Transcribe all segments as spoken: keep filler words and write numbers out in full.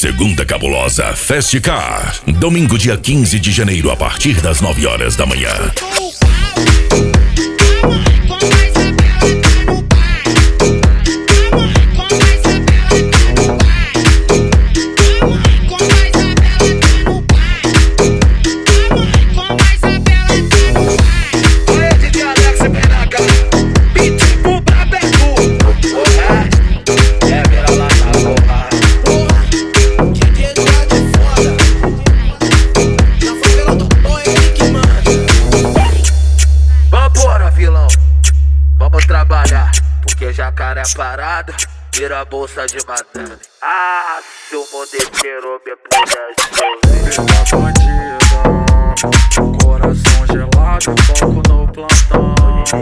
Segunda Cabulosa Fast Car. Domingo, dia quinze de janeiro, a partir das nove horas da manhã. Porque jacaré parado, vira a bolsa de madame. Ah, se o modequeiro me pudesse Vida bandida, coração gelado, foco no plantão.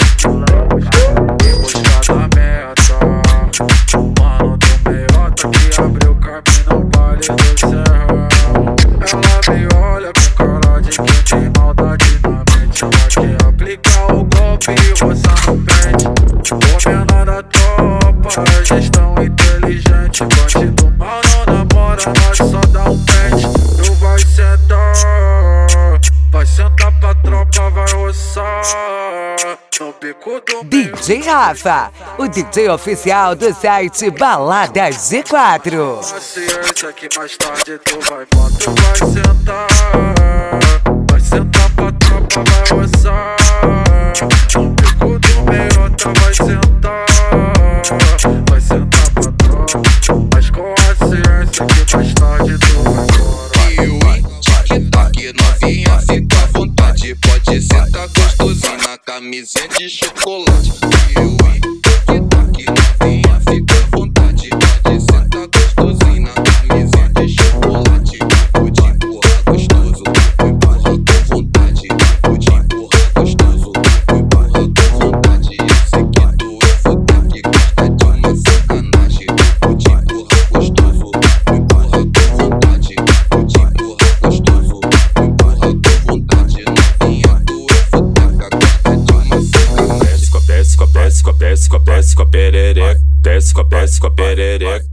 Em busca da meta, mano do meiota que abriu o caminho no baile do serrão. Ela me olha com cara de quem tem maldade na mente. Ela quer aplicar o golpe e roçar no pente. Comendo da tropa, gestão inteligente. Bandido mal não namora, nós só dá um pente. Tu vai sentar, vai sentar pra tropa, vai roçar no bico do D J Rafa, o D J oficial do site Balada G quatro. Paciência que mais tarde tu vai voar, tu vai sentar, vai sentar pra tropa, vai roçar no bico do meiota, vai sentar, vai sentar pra tropa, mas com a ciência que mais tarde tu vai embora. Tic-tac, novinha, fica à vontade, pode sentar gostosinho na camisinha de chocolate. Tic-tac, novinha, fica à vontade, pode sentar gostosinho na camisinha de chocolate. Pode empurrar gostoso, empurra com vontade. Pode empurrar gostoso, empurra com vontade. Eu sei que tu é foda que gosta de uma sacanagem. Pode empurrar gostoso, empurra com vontade. Pode empurrar gostoso, empurra com vontade. Novinha, tu é foda que gosta de uma sacanagem. Desce com a desce com a desce com a desce com a perereca, desce com a desce com a perereca.